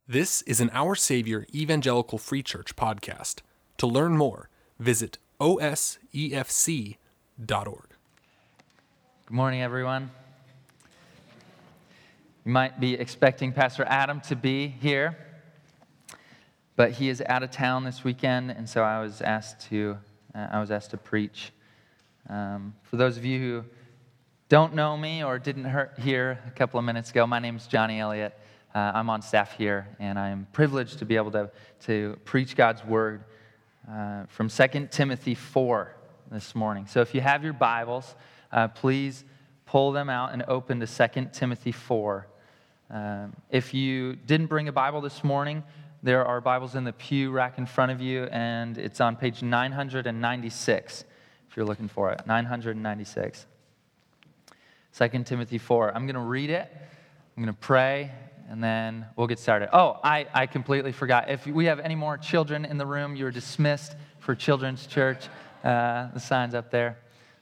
This is an Our Savior Evangelical Free Church podcast. To learn more, visit osefc.org. Good morning, everyone. You might be expecting Pastor Adam to be here, but he is out of town this weekend, and so I was asked to preach. For those of you who don't know me or didn't hear a couple of minutes ago, my name is Johnny Elliott. I'm on staff here, and I am privileged to be able to preach God's Word from 2 Timothy 4 this morning. So if you have your Bibles, please pull them out and open to 2 Timothy 4. If you didn't bring a Bible this morning, there are Bibles in the pew rack in front of you, and it's on page 996, if you're looking for it, 996. 2 Timothy 4. I'm going to read it, I'm going to pray, and then we'll get started. Oh, I completely forgot. If we have any more children in the room, you're dismissed for Children's Church. The sign's up there.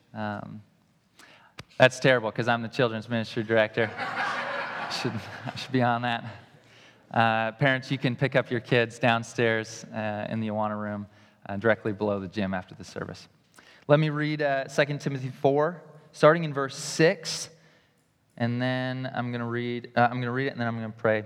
That's terrible because I'm the Children's Ministry Director. I should be on that. Parents, you can pick up your kids downstairs in the Awana room directly below the gym after the service. Let me read 2 Timothy 4, starting in verse 6. And then I'm going to read it, and then I'm going to pray.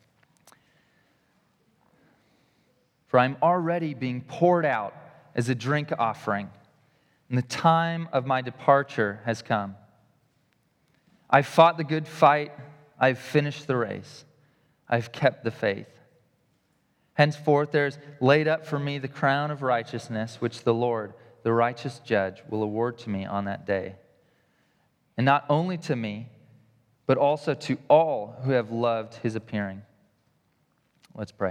For I'm already being poured out as a drink offering, and the time of my departure has come. I've fought the good fight, I've finished the race, I've kept the faith. Henceforth there's laid up for me the crown of righteousness, which the Lord, the righteous judge, will award to me on that day. And not only to me, but also to all who have loved his appearing. Let's pray.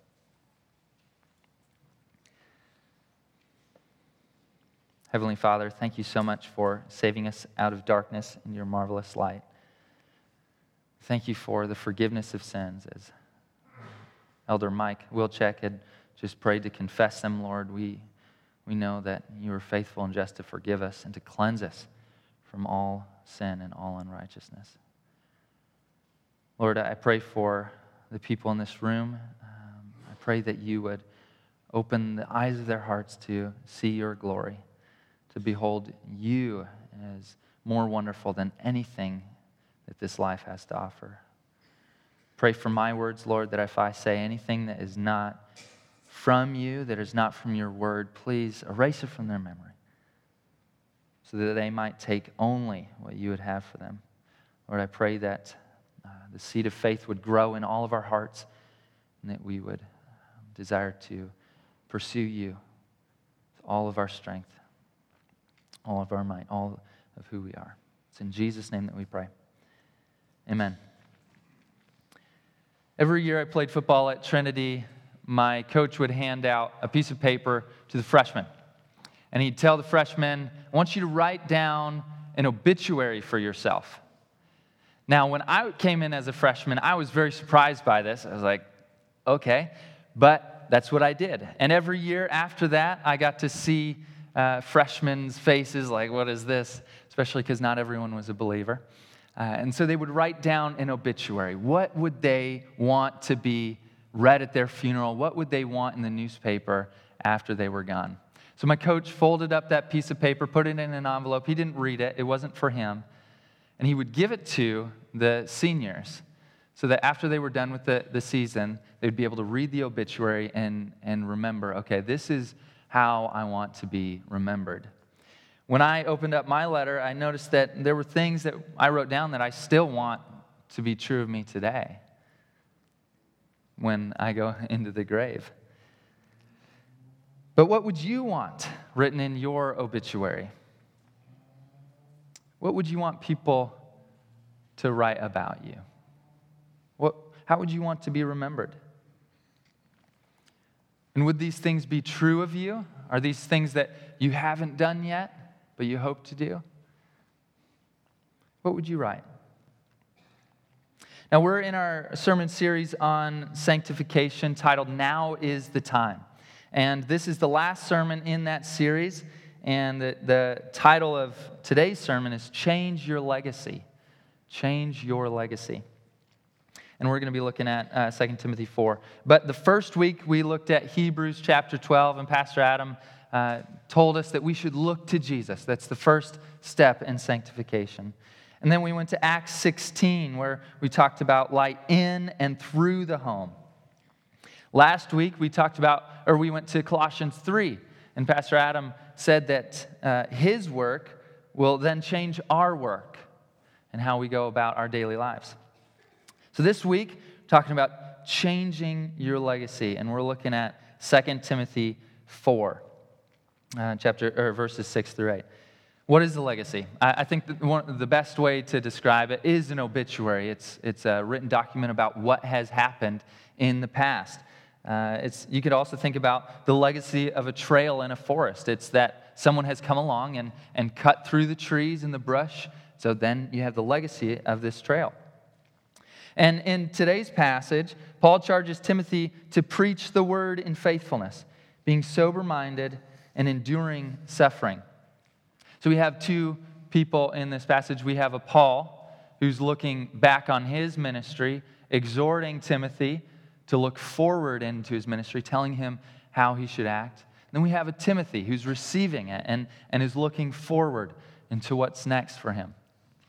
Heavenly Father, thank you so much for saving us out of darkness in your marvelous light. Thank you for the forgiveness of sins. As Elder Mike Wilczek had just prayed to confess them, Lord, we know that you are faithful and just to forgive us and to cleanse us from all sin and all unrighteousness. Lord, I pray for the people in this room. I pray that you would open the eyes of their hearts to see your glory, to behold you as more wonderful than anything that this life has to offer. Pray for my words, Lord, that if I say anything that is not from you, that is not from your word, please erase it from their memory so that they might take only what you would have for them. Lord, I pray that the seed of faith would grow in all of our hearts and that we would desire to pursue you with all of our strength, all of our might, all of who we are. It's in Jesus' name that we pray. Amen. Every year I played football at Trinity, my coach would hand out a piece of paper to the freshmen. And he'd tell the freshmen, I want you to write down an obituary for yourself. Now, when I came in as a freshman, I was very surprised by this. I was like, okay, but that's what I did. And every year after that, I got to see freshmen's faces like, what is this? Especially because not everyone was a believer. And so they would write down an obituary. What would they want to be read at their funeral? What would they want in the newspaper after they were gone? So my coach folded up that piece of paper, put it in an envelope. He didn't read it. It wasn't for him. And he would give it to the seniors so that after they were done with the season, they'd be able to read the obituary and remember, okay, this is how I want to be remembered. When I opened up my letter, I noticed that there were things that I wrote down that I still want to be true of me today when I go into the grave. But what would you want written in your obituary? What would you want people to write about you? How would you want to be remembered? And would these things be true of you? Are these things that you haven't done yet, but you hope to do? What would you write? Now, we're in our sermon series on sanctification titled, Now is the Time. And this is the last sermon in that series. And the title of today's sermon is Change Your Legacy. Change Your Legacy. And we're going to be looking at 2 Timothy 4. But the first week, we looked at Hebrews chapter 12, and Pastor Adam told us that we should look to Jesus. That's the first step in sanctification. And then we went to Acts 16, where we talked about light in and through the home. Last week, we went to Colossians 3, and Pastor Adam said that his work will then change our work and how we go about our daily lives. So this week, talking about changing your legacy, and we're looking at 2 Timothy 4, verses 6 through 8. What is the legacy? I think that the best way to describe it is an obituary. It's a written document about what has happened in the past. You could also think about the legacy of a trail in a forest. It's that someone has come along and cut through the trees and the brush, so then you have the legacy of this trail. And in today's passage, Paul charges Timothy to preach the word in faithfulness, being sober-minded and enduring suffering. So we have two people in this passage. We have a Paul who's looking back on his ministry, exhorting Timothy to look forward into his ministry, telling him how he should act. Then we have a Timothy who's receiving it and is looking forward into what's next for him.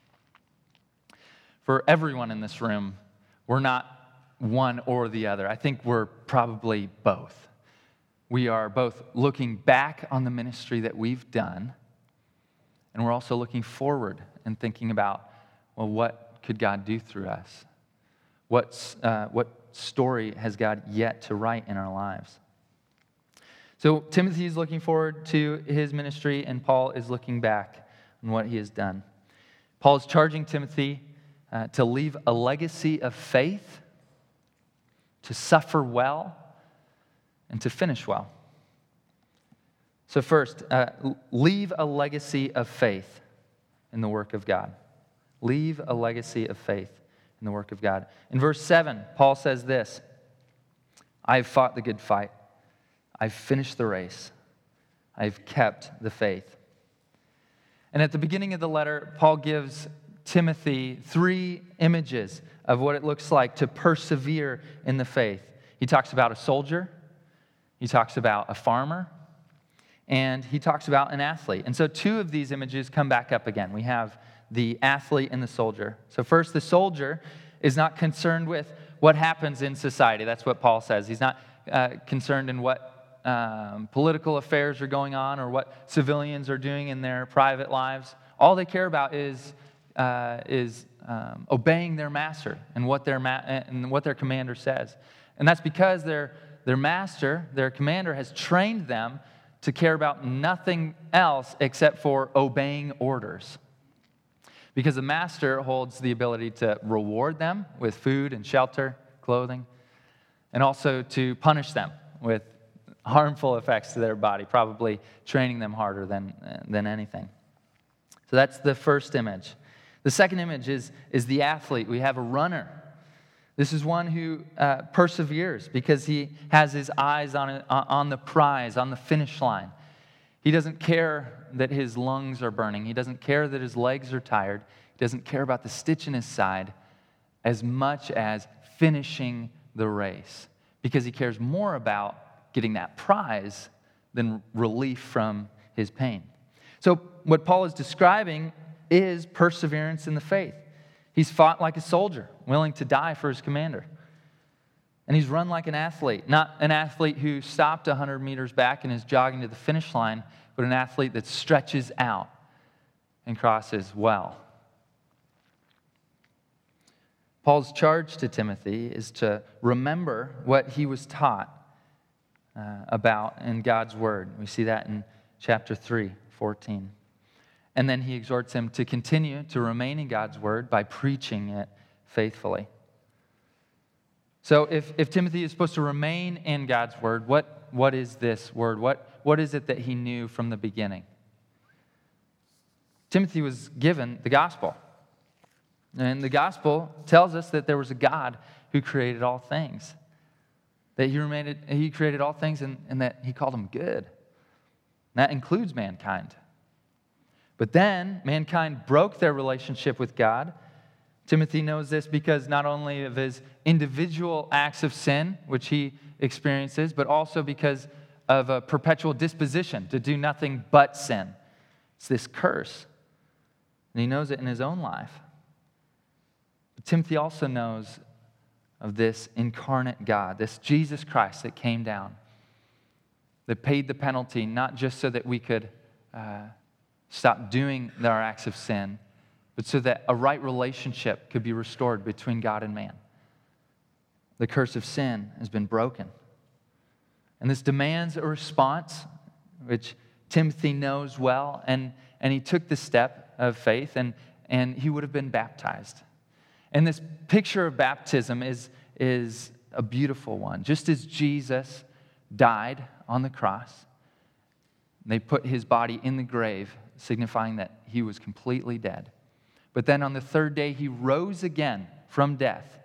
For everyone in this room, we're not one or the other. I think we're probably both. We are both looking back on the ministry that we've done, and we're also looking forward and thinking about, well, what could God do through us? What story has God yet to write in our lives? So Timothy is looking forward to his ministry, and Paul is looking back on what he has done. Paul is charging Timothy to leave a legacy of faith, to suffer well, and to finish well. So first, leave a legacy of faith in the work of God. Leave a legacy of faith in the work of God. In verse 7, Paul says this: I have fought the good fight. I've finished the race. I've kept the faith. And at the beginning of the letter, Paul gives Timothy 3 images of what it looks like to persevere in the faith. He talks about a soldier, he talks about a farmer, and he talks about an athlete. And so 2 of these images come back up again. We have the athlete and the soldier. So first, the soldier is not concerned with what happens in society. That's what Paul says. He's not concerned in what political affairs are going on or what civilians are doing in their private lives. All they care about is obeying their master and what their commander says. And that's because their master, their commander, has trained them to care about nothing else except for obeying orders. Because the master holds the ability to reward them with food and shelter, clothing, and also to punish them with harmful effects to their body, probably training them harder than anything. So that's the first image. The second image is the athlete. We have a runner. This is one who perseveres because he has his eyes on the prize, on the finish line. He doesn't care that his lungs are burning. He doesn't care that his legs are tired. He doesn't care about the stitch in his side as much as finishing the race, because he cares more about getting that prize than relief from his pain. So what Paul is describing is perseverance in the faith. He's fought like a soldier, willing to die for his commander. And he's run like an athlete, not an athlete who stopped 100 meters back and is jogging to the finish line, but an athlete that stretches out and crosses well. Paul's charge to Timothy is to remember what he was taught about in God's word. We see that in chapter 3:14. And then he exhorts him to continue to remain in God's word by preaching it faithfully. So if Timothy is supposed to remain in God's word, what is this word? What is it that he knew from the beginning? Timothy was given the gospel. And the gospel tells us that there was a God who created all things. That he created all things and that he called them good. And that includes mankind. But then mankind broke their relationship with God, Timothy knows this because not only of his individual acts of sin, which he experiences, but also because of a perpetual disposition to do nothing but sin. It's this curse. And he knows it in his own life. But Timothy also knows of this incarnate God, this Jesus Christ that came down, that paid the penalty, not just so that we could stop doing our acts of sin, but so that a right relationship could be restored between God and man. The curse of sin has been broken. And this demands a response, which Timothy knows well, and he took the step of faith, and he would have been baptized. And this picture of baptism is a beautiful one. Just as Jesus died on the cross, they put his body in the grave, signifying that he was completely dead. But then on the third day, he rose again from death.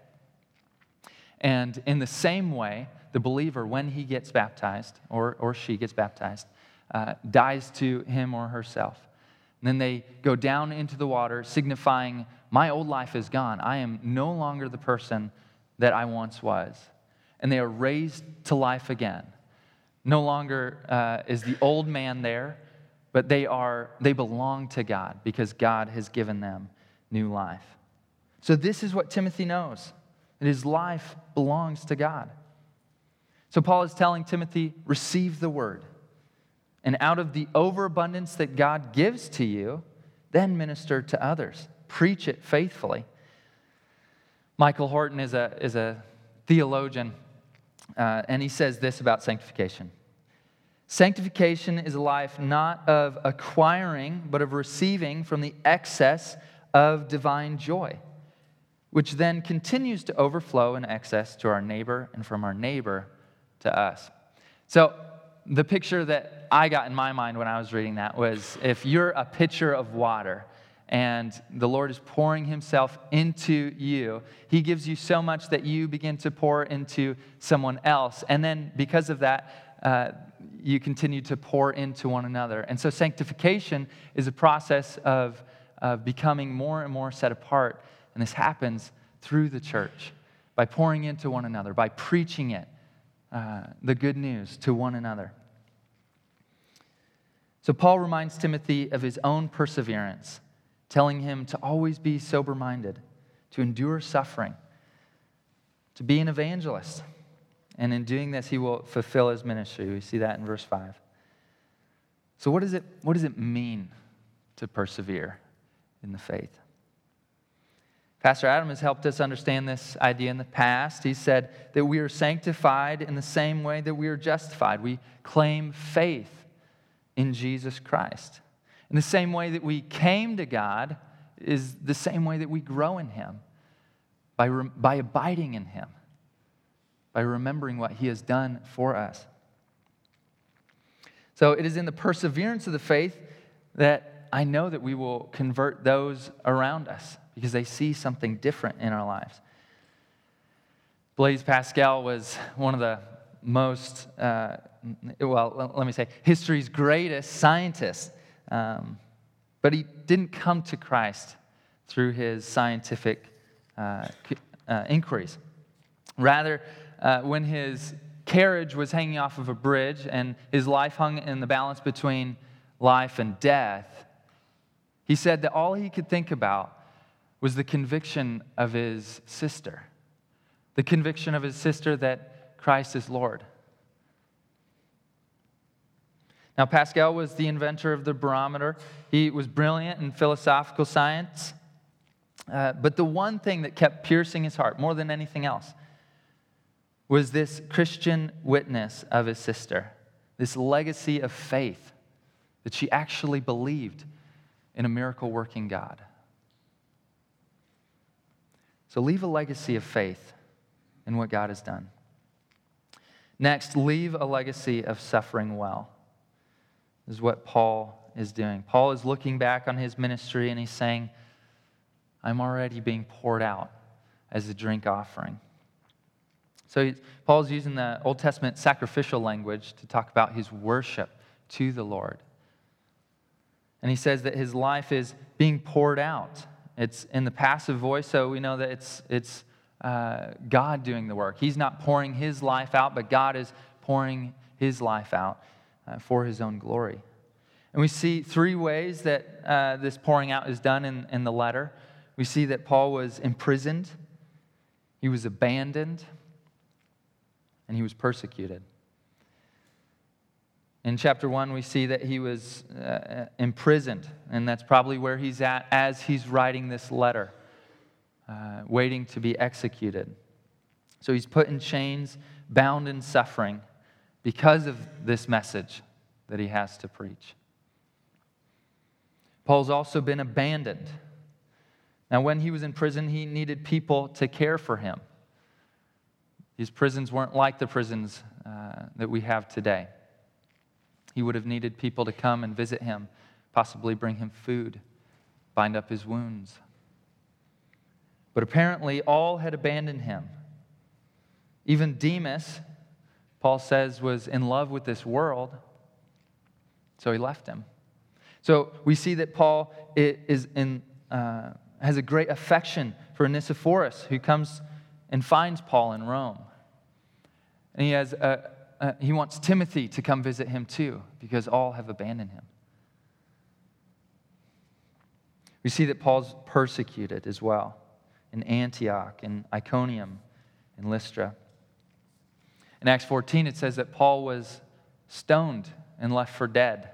And in the same way, the believer, when he gets baptized, or she gets baptized, dies to him or herself. And then they go down into the water, signifying, my old life is gone. I am no longer the person that I once was. And they are raised to life again. No longer is the old man there, but they belong to God because God has given them new life. So this is what Timothy knows, that his life belongs to God. So Paul is telling Timothy, receive the word. And out of the overabundance that God gives to you, then minister to others. Preach it faithfully. Michael Horton is a theologian, and he says this about sanctification. Sanctification is a life not of acquiring, but of receiving from the excess of divine joy, which then continues to overflow in excess to our neighbor and from our neighbor to us. So the picture that I got in my mind when I was reading that was if you're a pitcher of water and the Lord is pouring himself into you, he gives you so much that you begin to pour into someone else. And then because of that, you continue to pour into one another. And so sanctification is a process of becoming more and more set apart. And this happens through the church by pouring into one another, by preaching it, the good news to one another. So Paul reminds Timothy of his own perseverance, telling him to always be sober-minded, to endure suffering, to be an evangelist. And in doing this, he will fulfill his ministry. We see that in verse 5. So what does it mean to persevere in the faith? Pastor Adam has helped us understand this idea in the past. He said that we are sanctified in the same way that we are justified. We claim faith in Jesus Christ. In the same way that we came to God is the same way that we grow in him, by abiding in him, by remembering what he has done for us. So it is in the perseverance of the faith that I know that we will convert those around us because they see something different in our lives. Blaise Pascal was one of the most, history's greatest scientists. But he didn't come to Christ through his scientific inquiries. Rather, when his carriage was hanging off of a bridge and his life hung in the balance between life and death, he said that all he could think about was the conviction of his sister. The conviction of his sister that Christ is Lord. Now, Pascal was the inventor of the barometer. He was brilliant in philosophical science. But the one thing that kept piercing his heart more than anything else was this Christian witness of his sister, this legacy of faith that she actually believed in a miracle-working God. So leave a legacy of faith in what God has done. Next, leave a legacy of suffering well. This is what Paul is doing. Paul is looking back on his ministry and he's saying, I'm already being poured out as a drink offering. So Paul's using the Old Testament sacrificial language to talk about his worship to the Lord. And he says that his life is being poured out It's in the passive voice, so we know that it's God doing the work. He's not pouring his life out, but God is pouring his life out for his own glory. And we see three ways that this pouring out is done in the letter. We see that Paul was imprisoned, he was abandoned, and he was persecuted. In chapter 1, we see that he was imprisoned, and that's probably where he's at as he's writing this letter, waiting to be executed. So he's put in chains, bound in suffering, because of this message that he has to preach. Paul's also been abandoned. Now, when he was in prison, he needed people to care for him. These prisons weren't like the prisons that we have today. He would have needed people to come and visit him, possibly bring him food, bind up his wounds. But apparently, all had abandoned him. Even Demas, Paul says, was in love with this world, so he left him. So we see that Paul has a great affection for Onesiphorus, who comes and finds Paul in Rome. And he wants Timothy to come visit him too, because all have abandoned him. We see that Paul's persecuted as well in Antioch, in Iconium, in Lystra. In Acts 14, it says that Paul was stoned and left for dead.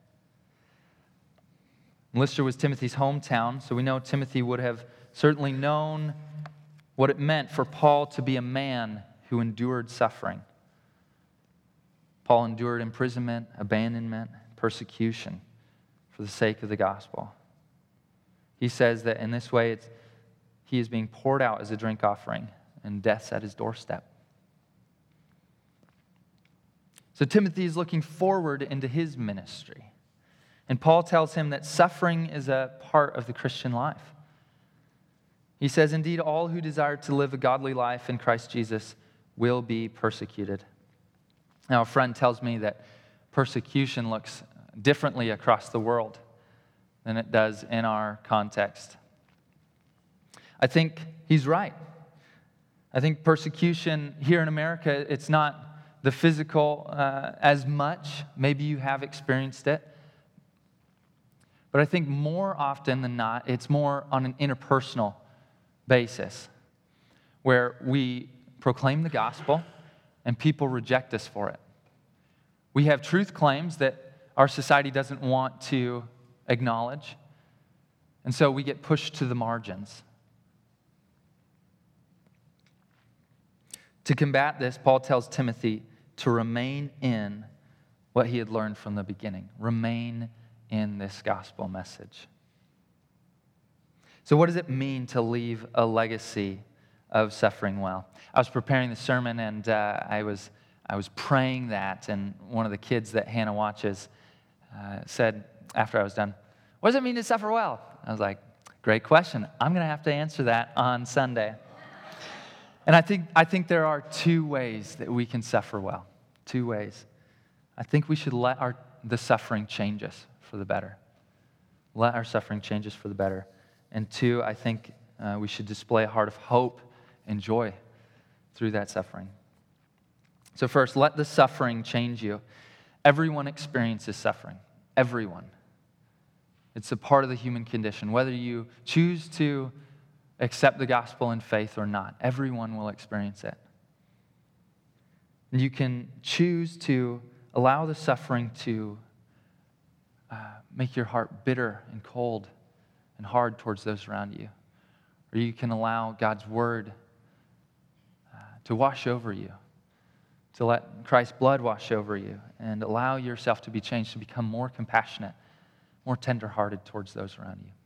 Lystra was Timothy's hometown, so we know Timothy would have certainly known what it meant for Paul to be a man who endured suffering. Paul endured imprisonment, abandonment, persecution for the sake of the gospel. He says that in this way, he is being poured out as a drink offering, and death's at his doorstep. So Timothy is looking forward into his ministry. And Paul tells him that suffering is a part of the Christian life. He says, indeed, all who desire to live a godly life in Christ Jesus will be persecuted. Now, a friend tells me that persecution looks differently across the world than it does in our context. I think he's right. I think persecution here in America, it's not the physical as much. Maybe you have experienced it. But I think more often than not, it's more on an interpersonal basis where we proclaim the gospel and people reject us for it. We have truth claims that our society doesn't want to acknowledge, and so we get pushed to the margins. To combat this, Paul tells Timothy to remain in what he had learned from the beginning. Remain in this gospel message. So what does it mean to leave a legacy of suffering well? I was preparing the sermon, and I was praying that, and one of the kids that Hannah watches said after I was done, "What does it mean to suffer well?" I was like, "Great question. I'm going to have to answer that on Sunday." And I think there are two ways that we can suffer well. Two ways. I think we should let the suffering change us for the better. Let our suffering change us for the better. And two, I think we should display a heart of hope and joy through that suffering. So first, let the suffering change you. Everyone experiences suffering. Everyone. It's a part of the human condition. Whether you choose to accept the gospel in faith or not, everyone will experience it. And you can choose to allow the suffering to make your heart bitter and cold and hard towards those around you. Or you can allow God's word to wash over you, to let Christ's blood wash over you, and allow yourself to be changed, to become more compassionate, more tenderhearted towards those around you.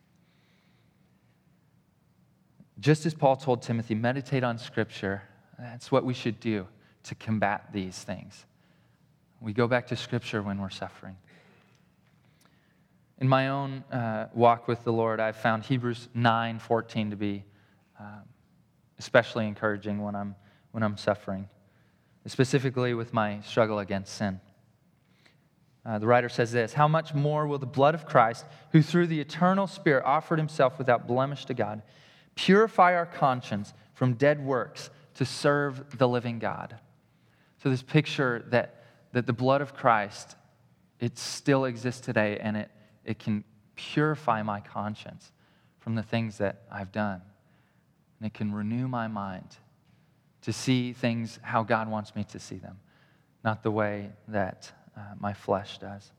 Just as Paul told Timothy, meditate on Scripture. That's what we should do to combat these things. We go back to Scripture when we're suffering. In my own walk with the Lord, I've found Hebrews 9:14 to be especially encouraging when I'm suffering, specifically with my struggle against sin. the writer says this, "How much more will the blood of Christ, who through the eternal Spirit offered himself without blemish to God, purify our conscience from dead works to serve the living God?" So this picture that the blood of Christ, it still exists today, and it can purify my conscience from the things that I've done. And it can renew my mind to see things how God wants me to see them, not the way that my flesh does.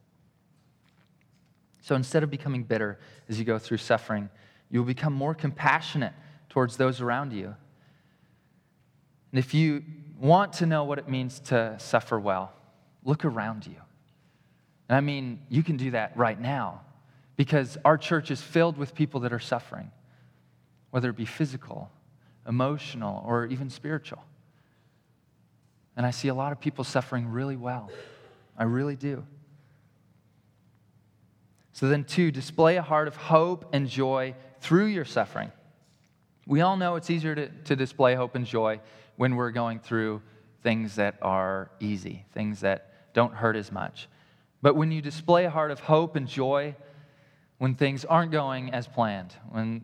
So instead of becoming bitter as you go through suffering, you will become more compassionate towards those around you. And if you want to know what it means to suffer well, look around you. And I mean, you can do that right now because our church is filled with people that are suffering, whether it be physical, emotional, or even spiritual. And I see a lot of people suffering really well. I really do. So then, 2, display a heart of hope and joy through your suffering. We all know it's easier to display hope and joy when we're going through things that are easy, things that don't hurt as much. But when you display a heart of hope and joy, when things aren't going as planned, when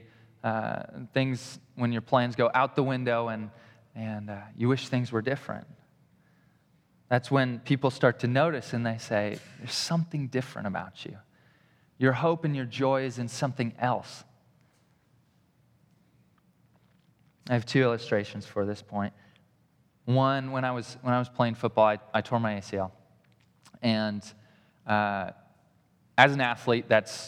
when your plans go out the window and you wish things were different, that's when people start to notice and they say, there's something different about you. Your hope and your joy is in something else. I have 2 illustrations for this point. One, when I was playing football, I tore my ACL. And as an athlete, that's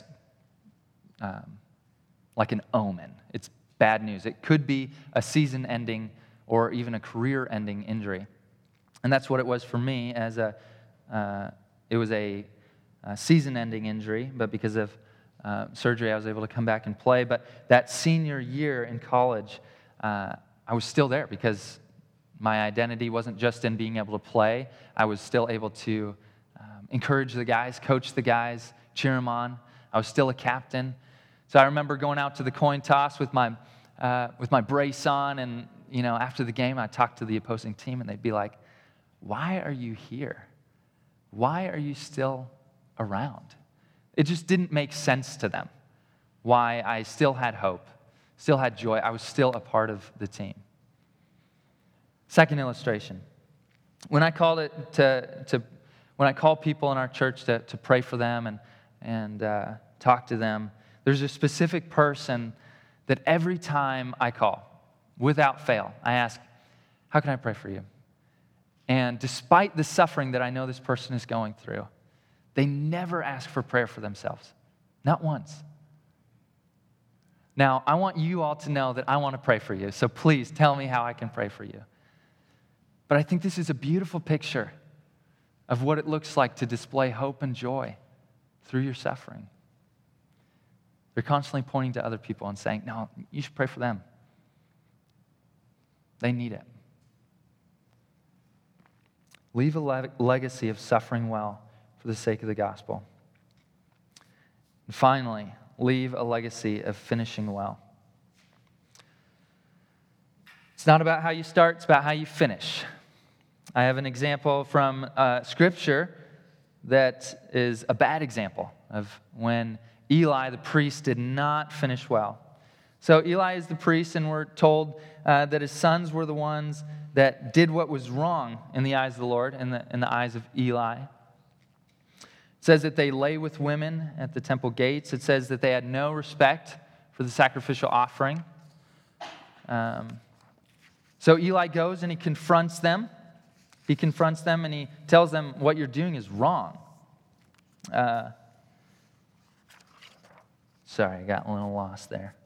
like an omen. It's bad news. It could be a season-ending or even a career-ending injury. And that's what it was for me. It was a season-ending injury, but because of surgery, I was able to come back and play. But that senior year in college, I was still there because my identity wasn't just in being able to play. I was still able to encourage the guys, coach the guys, cheer them on. I was still a captain. So I remember going out to the coin toss with my brace on, and after the game, I'd talk to the opposing team, and they'd be like, "Why are you here? Why are you still around?" It just didn't make sense to them why I still had hope, still had joy. I was still a part of the team. Second illustration. When I call people in our church to pray for them and talk to them, there's a specific person that every time I call, without fail, I ask, "How can I pray for you?" And despite the suffering that I know this person is going through, they never ask for prayer for themselves. Not once. Now, I want you all to know that I want to pray for you, so please tell me how I can pray for you. But I think this is a beautiful picture of what it looks like to display hope and joy through your suffering. They're constantly pointing to other people and saying, "No, you should pray for them. They need it." Leave a legacy of suffering well for the sake of the gospel. And finally, leave a legacy of finishing well. It's not about how you start, it's about how you finish. I have an example from Scripture that is a bad example of when Eli, the priest, did not finish well. So Eli is the priest, and we're told that his sons were the ones that did what was wrong in the eyes of the Lord, in the eyes of Eli. It says that they lay with women at the temple gates. It says that they had no respect for the sacrificial offering. So Eli goes and he confronts them. He confronts them and he tells them, what you're doing is wrong. Sorry, I got a little lost there.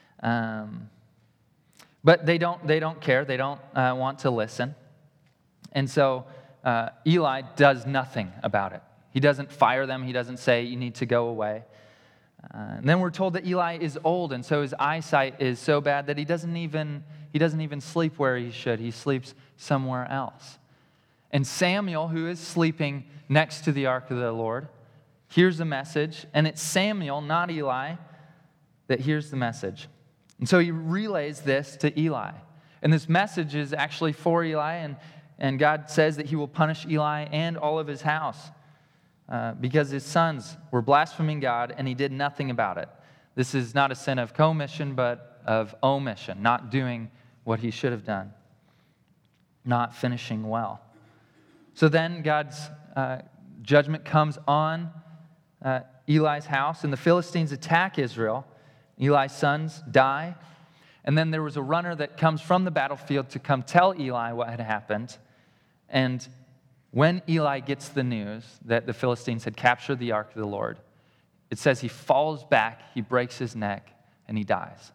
But they don't care. They don't want to listen. And so Eli does nothing about it. He doesn't fire them. He doesn't say, you need to go away. And then we're told that Eli is old, and so his eyesight is so bad that he doesn't even sleep where he should. He sleeps somewhere else. And Samuel, who is sleeping next to the ark of the Lord, hears the message, and it's Samuel, not Eli, that hears the message. And so he relays this to Eli. And this message is actually for Eli, and God says that he will punish Eli and all of his house. because his sons were blaspheming God and he did nothing about it. This is not a sin of commission, but of omission, not doing what he should have done, not finishing well. So then God's judgment comes on Eli's house, and the Philistines attack Israel. Eli's sons die. And then there was a runner that comes from the battlefield to come tell Eli what had happened. And when Eli gets the news that the Philistines had captured the ark of the Lord, it says he falls back, he breaks his neck, and he dies.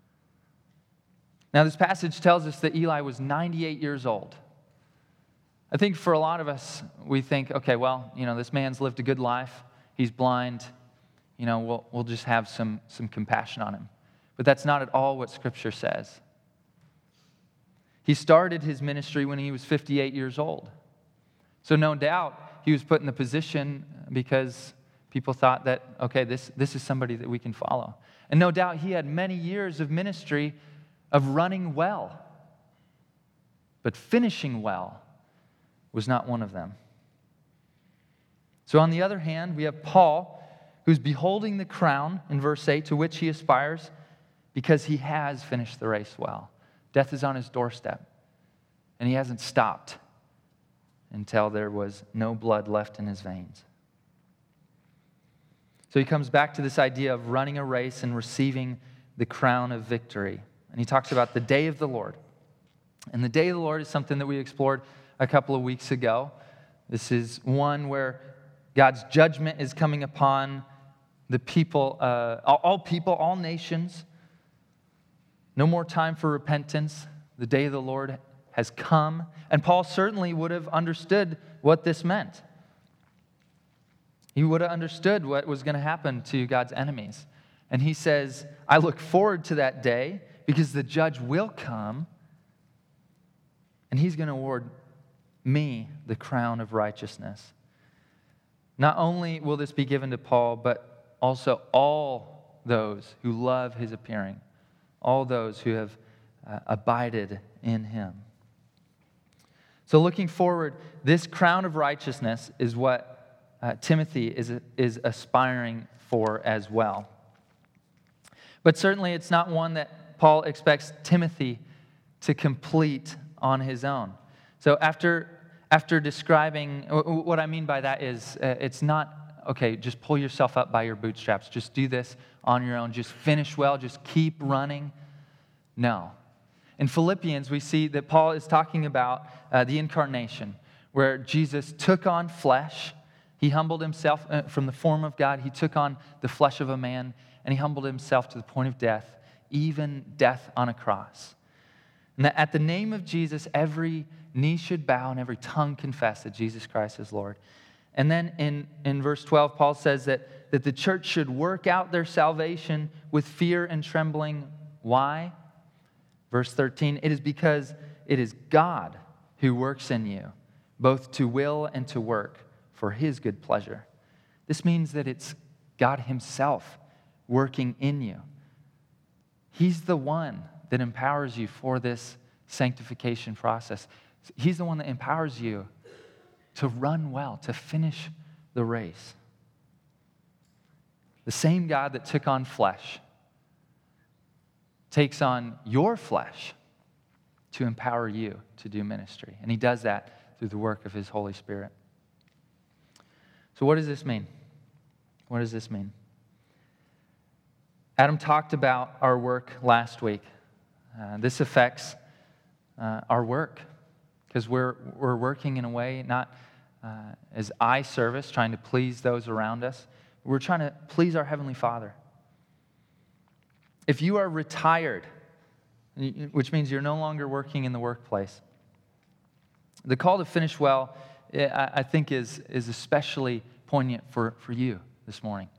Now, this passage tells us that Eli was 98 years old. I think for a lot of us, we think, okay, well, this man's lived a good life. He's blind. We'll just have some compassion on him. But that's not at all what Scripture says. He started his ministry when he was 58 years old. So no doubt he was put in the position because people thought that, okay, this is somebody that we can follow. And no doubt he had many years of ministry of running well. But finishing well was not one of them. So on the other hand, we have Paul, who's beholding the crown in verse 8 to which he aspires because he has finished the race well. Death is on his doorstep, and he hasn't stopped until there was no blood left in his veins. So he comes back to this idea of running a race and receiving the crown of victory. And he talks about the day of the Lord. And the day of the Lord is something that we explored a couple of weeks ago. This is one where God's judgment is coming upon the people, all nations. No more time for repentance. The day of the Lord has come. And Paul certainly would have understood what this meant. He would have understood what was going to happen to God's enemies. And he says, I look forward to that day because the judge will come and he's going to award me the crown of righteousness. Not only will this be given to Paul, but also all those who love his appearing, all those who have abided in him. So looking forward, this crown of righteousness is what Timothy is aspiring for as well. But certainly it's not one that Paul expects Timothy to complete on his own. So after describing, what I mean by that is it's not, okay, just pull yourself up by your bootstraps. Just do this on your own. Just finish well. Just keep running. No. In Philippians, we see that Paul is talking about the incarnation, where Jesus took on flesh. He humbled himself from the form of God. He took on the flesh of a man, and he humbled himself to the point of death, even death on a cross. And that at the name of Jesus, every knee should bow and every tongue confess that Jesus Christ is Lord. And then in verse 12, Paul says that the church should work out their salvation with fear and trembling. Why? Verse 13, it is because it is God who works in you, both to will and to work for his good pleasure. This means that it's God himself working in you. He's the one that empowers you for this sanctification process. He's the one that empowers you to run well, to finish the race. The same God that took on flesh takes on your flesh to empower you to do ministry. And he does that through the work of his Holy Spirit. So what does this mean? What does this mean? Adam talked about our work last week. This affects our work because we're working in a way not as eye service, trying to please those around us. We're trying to please our Heavenly Father. If you are retired, which means you're no longer working in the workplace, the call to finish well, I think, is especially poignant for you this morning.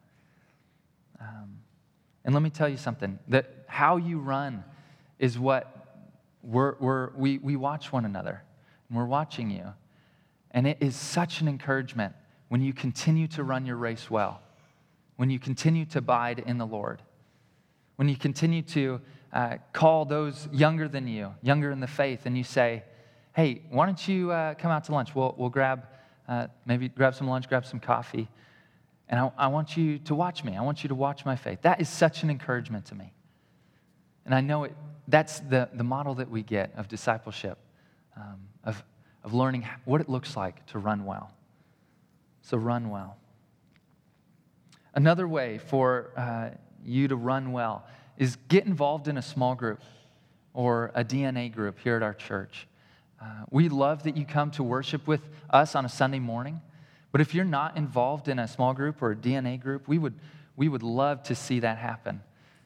And let me tell you something, that how you run is what we watch one another, and we're watching you. And it is such an encouragement when you continue to run your race well, when you continue to abide in the Lord, when you continue to call those younger than you, younger in the faith, and you say, hey, why don't you come out to lunch? We'll grab maybe grab some lunch, grab some coffee, and I want you to watch me. I want you to watch my faith. That is such an encouragement to me. And I know that's the model that we get of discipleship, of learning what it looks like to run well. So run well. Another way for you to run well is get involved in a small group or a DNA group here at our church. We love that you come to worship with us on a Sunday morning, but if you're not involved in a small group or a DNA group, we would love to see that happen.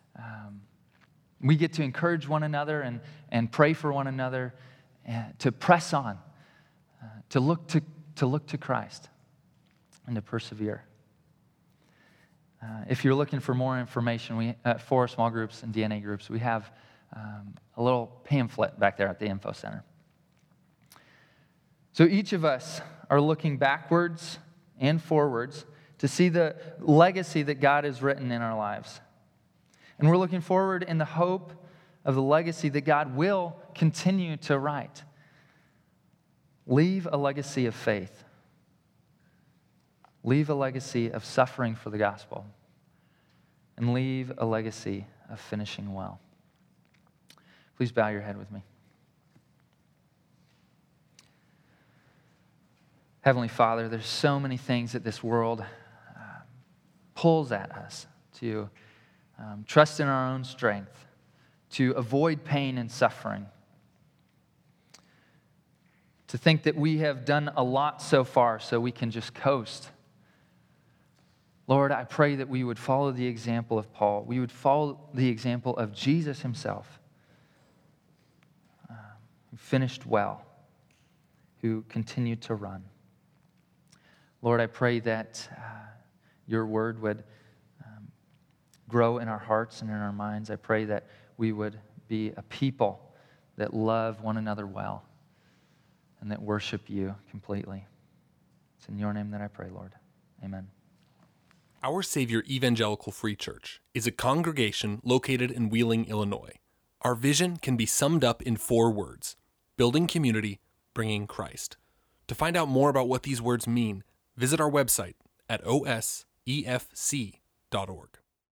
We get to encourage one another and pray for one another, to press on, to look to Christ, and to persevere. If you're looking for more information, for small groups and DNA groups, we have a little pamphlet back there at the info center. So each of us are looking backwards and forwards to see the legacy that God has written in our lives. And we're looking forward in the hope of the legacy that God will continue to write. Leave a legacy of faith. Leave a legacy of suffering for the gospel. And leave a legacy of finishing well. Please bow your head with me. Heavenly Father, there's so many things that this world pulls at us to trust in our own strength, to avoid pain and suffering, to think that we have done a lot so far so we can just coast. Lord, I pray that we would follow the example of Paul. We would follow the example of Jesus himself, who finished well, who continued to run. Lord, I pray that your word would grow in our hearts and in our minds. I pray that we would be a people that love one another well and that worship you completely. It's in your name that I pray, Lord. Amen. Our Savior Evangelical Free Church is a congregation located in Wheeling, Illinois. Our vision can be summed up in 4 words: building community, bringing Christ. To find out more about what these words mean, visit our website at osefc.org.